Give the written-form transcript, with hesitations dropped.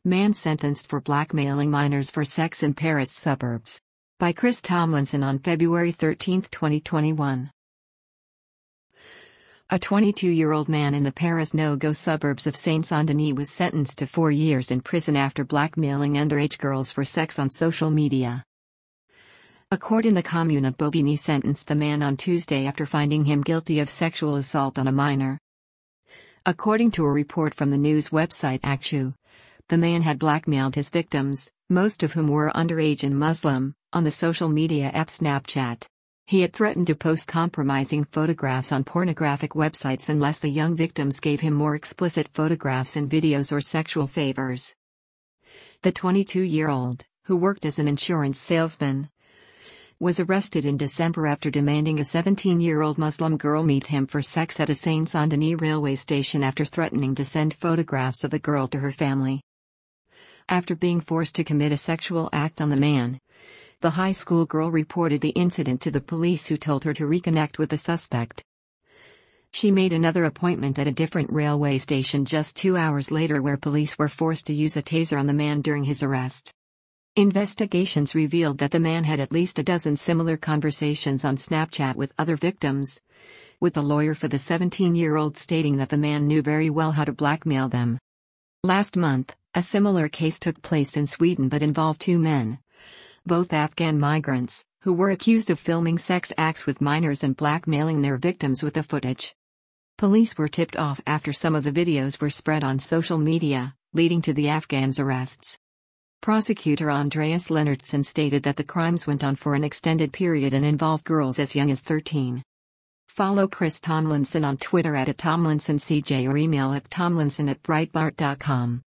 Man sentenced for blackmailing minors for sex in Paris suburbs. By Chris Tomlinson on February 13, 2021. A 22-year-old man in the Paris no-go suburbs of Saint-Saint-Denis was sentenced to 4 years in prison after blackmailing underage girls for sex on social media. A court in the commune of Bobigny sentenced the man on Tuesday after finding him guilty of sexual assault on a minor. According to a report from the news website Actu, the man had blackmailed his victims, most of whom were underage and Muslim, on the social media app Snapchat. He had threatened to post compromising photographs on pornographic websites unless the young victims gave him more explicit photographs and videos or sexual favors. The 22-year-old, who worked as an insurance salesman, was arrested in December after demanding a 17-year-old Muslim girl meet him for sex at a Saint-Saint-Denis railway station after threatening to send photographs of the girl to her family. After being forced to commit a sexual act on the man, the high school girl reported the incident to the police, who told her to reconnect with the suspect. She made another appointment at a different railway station just 2 hours later, where police were forced to use a taser on the man during his arrest. Investigations revealed that the man had at least a dozen similar conversations on Snapchat with other victims, with the lawyer for the 17-year-old stating that the man knew very well how to blackmail them. Last month, a similar case took place in Sweden but involved 2 men, both Afghan migrants, who were accused of filming sex acts with minors and blackmailing their victims with the footage. Police were tipped off after some of the videos were spread on social media, leading to the Afghans' arrests. Prosecutor Andreas Lennartson stated that the crimes went on for an extended period and involved girls as young as 13. Follow Chris Tomlinson on Twitter @TomlinsonCJ or email at tomlinson@breitbart.com.